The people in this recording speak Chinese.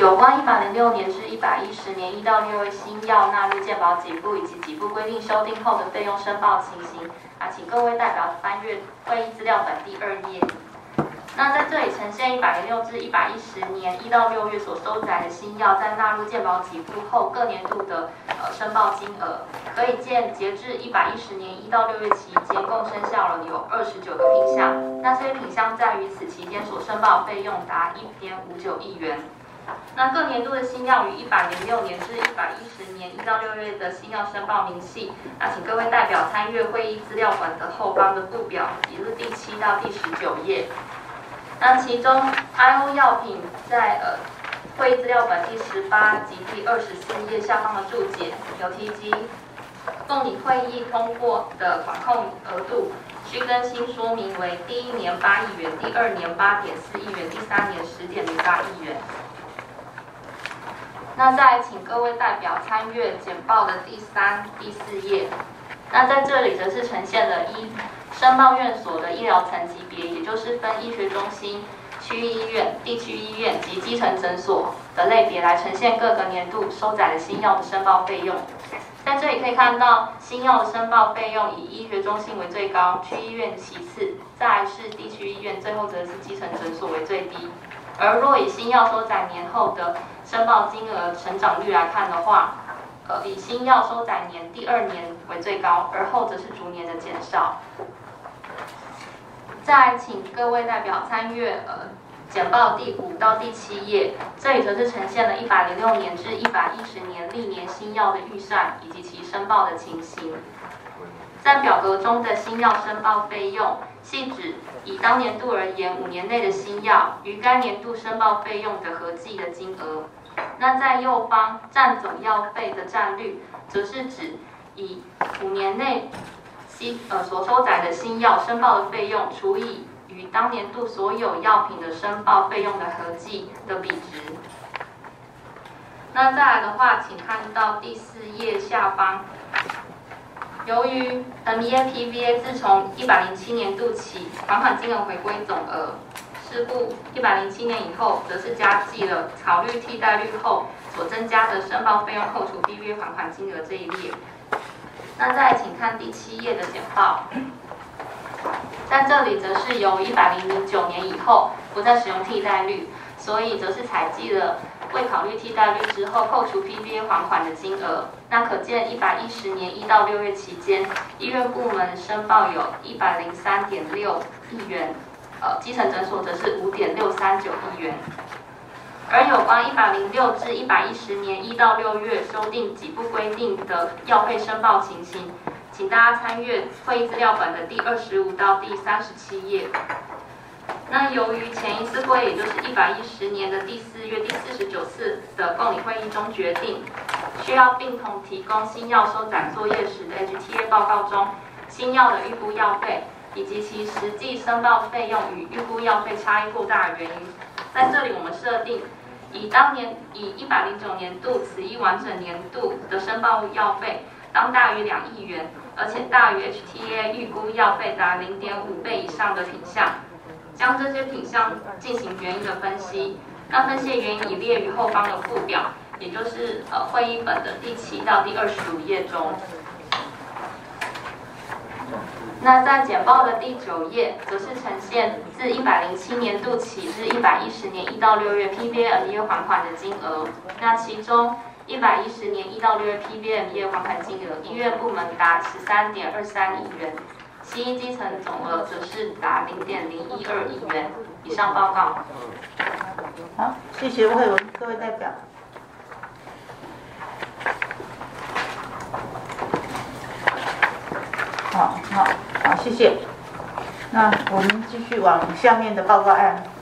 有关106年至110年1到6月新药纳入健保给付以及给付规定修订后的费用申报情形，请各位代表翻阅会议资料本第2页。那在这里呈现106至110年1到6月所收载的新药，在纳入健保给付后各年度的申报金额，可以见截至110年1到6月期间，共生效了有29个品项。那这些品项在于此期间所申报费用达1.59亿元。那各年度的新药于106年至110年1到6月的新药申报明细，请各位代表参阅会议资料本的后方的附表，也就是第7到第19页。那其中 IO 药品在会议资料本第18及第24页下方的注解有提及，共拟会议通过的管控额度需更新说明为第1年8亿元，第2年8.4亿元，第3年10.08亿元。那再来请各位代表参阅简报的第3、第4页。那在这里则是呈现了申报院所的医疗层级别，也就是分医学中心、区域医院、地区医院及基层诊所的类别来呈现各个年度收载的新药的申报费用。在这里可以看到，新药的申报费用以医学中心为最高，区医院其次，再来是地区医院，最后则是基层诊所为最低。而若以新药收载年后的申报金额成长率来看的话，以新药收载年第2年为最高，而后则是逐年的减少。再来请各位代表参阅简报第5到第7页，这里则是呈现了106年至110年历年新药的预算以及其申报的情形。在表格中的新药申报费用，系指以当年度而言5年内的新药于该年度申报费用的合计的金额。那在右方占总药费的占率，则是指以5年内所收载的新药申报的费用除以与当年度所有药品的申报费用的合计的比值。那再来的话，请看到第4页下方，由于 NEA、PVA 自从107年度起还款金额回归总额，是故107年以后，则是加计了考虑替代率后所增加的申报费用扣除 PVA 还款金额这一列。那再来请看第7页的简报，在这里则是由109年以后不再使用替代率，所以则是采计了未考虑替代率之后扣除 PVA 还款的金额。那可见110年1到6月期间，医院部门申报有103.6亿元，基层诊所则是5.639亿元。而有关106至110年1到6月修订给付规定的药费申报情形，请大家参阅会议资料本的第25到第37页。那由于前一次会议，也就是110年的第4月第49次的共理会议中决定，需要并同提供新药收载作业时的 HTA 报告中新药的预估药费以及其实际申报费用与预估药费差异过大的原因。在这里我们设定以109年度此一完整年度的申报药费当大于2亿元，而且大于 HTA 预估药费达0.5倍以上的品项，将这些品项进行原因的分析。那分析的原因已列于后方的附表，也就是会议本的第7到第25页中。那在简报的第9页，则是呈现自107年度起至110年1到6月 PVA 还款的金额。那其中110年1到6月 PVA 还款金额，医院部门达13.23亿元，西医基层总额则是达0.012亿元。以上报告。 好，谢谢魏慧文，各位代表。好，谢谢。那我们继续往下面的报告案。